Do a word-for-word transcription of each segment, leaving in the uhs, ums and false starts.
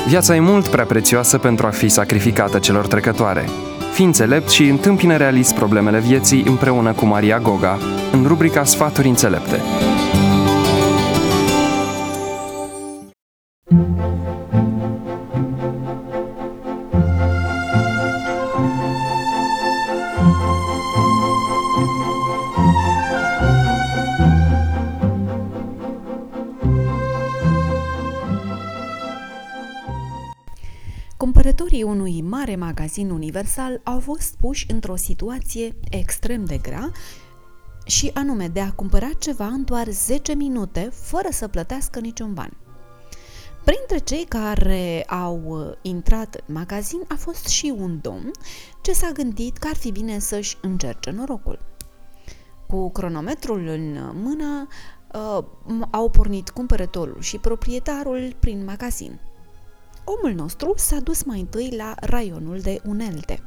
Viața e mult prea prețioasă pentru a fi sacrificată celor trecătoare. Fii înțelept și întâmpină realist problemele vieții împreună cu Maria Goga, în rubrica Sfaturi înțelepte. Cumpărătorii unui mare magazin universal au fost puși într-o situație extrem de grea și anume de a cumpăra ceva în doar zece minute fără să plătească niciun ban. Printre cei care au intrat în magazin a fost și un domn ce s-a gândit că ar fi bine să-și încerce norocul. Cu cronometrul în mână uh, au pornit cumpărătorul și proprietarul prin magazin. Omul nostru s-a dus mai întâi la raionul de unelte.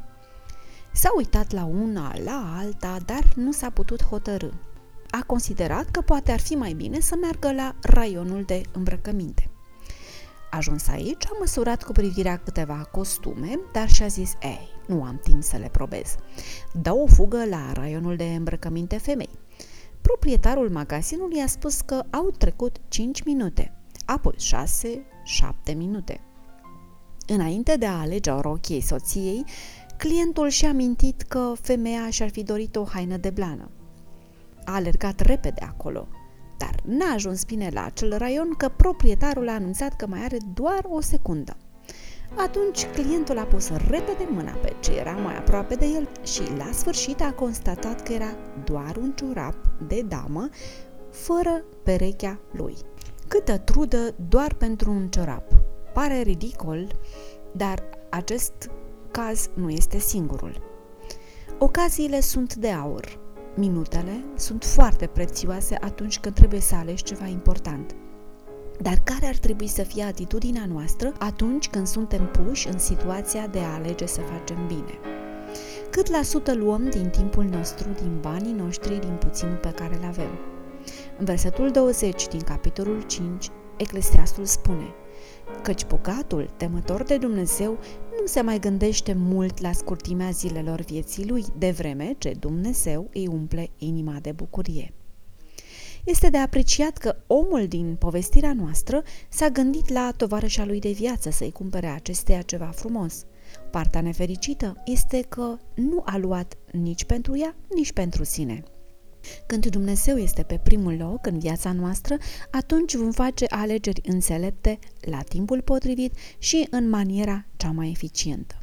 S-a uitat la una, la alta, dar nu s-a putut hotărî. A considerat că poate ar fi mai bine să meargă la raionul de îmbrăcăminte. Ajuns aici, a măsurat cu privirea câteva costume, dar și-a zis, ei, nu am timp să le probez. Dă o fugă la raionul de îmbrăcăminte femei. Proprietarul magazinului a spus că au trecut cinci minute, apoi șase, șapte minute. Înainte de a alege o rochie soției, clientul și-a amintit că femeia și-ar fi dorit o haină de blană. A alergat repede acolo, dar n-a ajuns bine la acel raion că proprietarul a anunțat că mai are doar o secundă. Atunci clientul a pus repede mâna pe ce era mai aproape de el și la sfârșit a constatat că era doar un ciorap de damă fără perechea lui. Câtă trudă doar pentru un ciorap! Pare ridicol, dar acest caz nu este singurul. Ocaziile sunt de aur. Minutele sunt foarte prețioase atunci când trebuie să alegi ceva important. Dar care ar trebui să fie atitudinea noastră atunci când suntem puși în situația de a alege să facem bine? Cât la sută luăm din timpul nostru, din banii noștri, din puținul pe care îl avem? În versetul douăzeci din capitolul cinci, Eclesiastul spune: căci bogatul, temător de Dumnezeu, nu se mai gândește mult la scurtimea zilelor vieții lui, de vreme ce Dumnezeu îi umple inima de bucurie. Este de apreciat că omul din povestirea noastră s-a gândit la tovarășa lui de viață să-i cumpere acesteia ceva frumos. Partea nefericită este că nu a luat nici pentru ea, nici pentru sine. Când Dumnezeu este pe primul loc în viața noastră, atunci vom face alegeri înțelepte la timpul potrivit și în maniera cea mai eficientă.